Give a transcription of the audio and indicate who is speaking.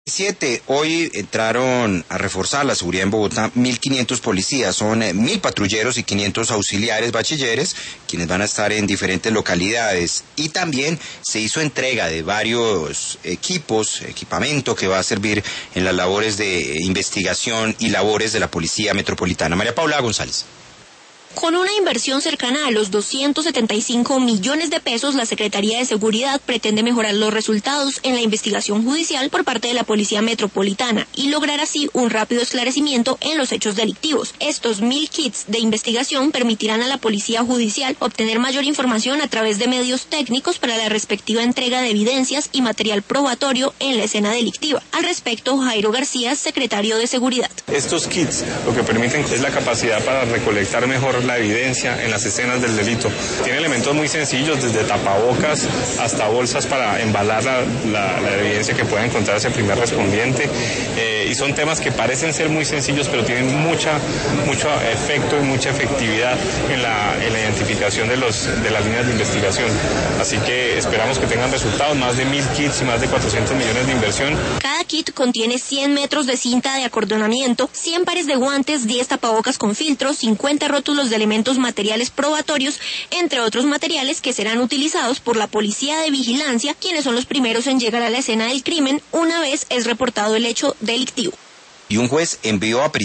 Speaker 1: Hoy entraron a reforzar la seguridad en Bogotá 1.500 policías, son 1.000 patrulleros y 500 auxiliares bachilleres, quienes van a estar en diferentes localidades. Y también se hizo entrega de varios equipamiento que va a servir en las labores de investigación y labores de la Policía Metropolitana. María Paula González.
Speaker 2: Con una inversión cercana a los 275 millones de pesos, la Secretaría de Seguridad pretende mejorar los resultados en la investigación judicial por parte de la Policía Metropolitana y lograr así un rápido esclarecimiento en los hechos delictivos. Estos 1.000 kits de investigación permitirán a la Policía Judicial obtener mayor información a través de medios técnicos para la respectiva entrega de evidencias y material probatorio en la escena delictiva. Al respecto, Jairo García, secretario de Seguridad.
Speaker 3: Estos kits lo que permiten es la capacidad para recolectar mejor la evidencia en las escenas del delito. Tiene elementos muy sencillos, desde tapabocas hasta bolsas para embalar la evidencia que pueda encontrarse el primer respondiente, y son temas que parecen ser muy sencillos, pero tienen mucho efecto y mucha efectividad en la identificación de las líneas de investigación. Así que esperamos que tengan resultados, más de 1.000 kits y más de 400 millones de inversión.
Speaker 2: Cada kit contiene 100 metros de cinta de acordonamiento, 100 pares de guantes, 10 tapabocas con filtros, 50 rótulos de elementos materiales probatorios, entre otros materiales que serán utilizados por la Policía de Vigilancia, quienes son los primeros en llegar a la escena del crimen una vez es reportado el hecho delictivo.
Speaker 1: Y un juez envió a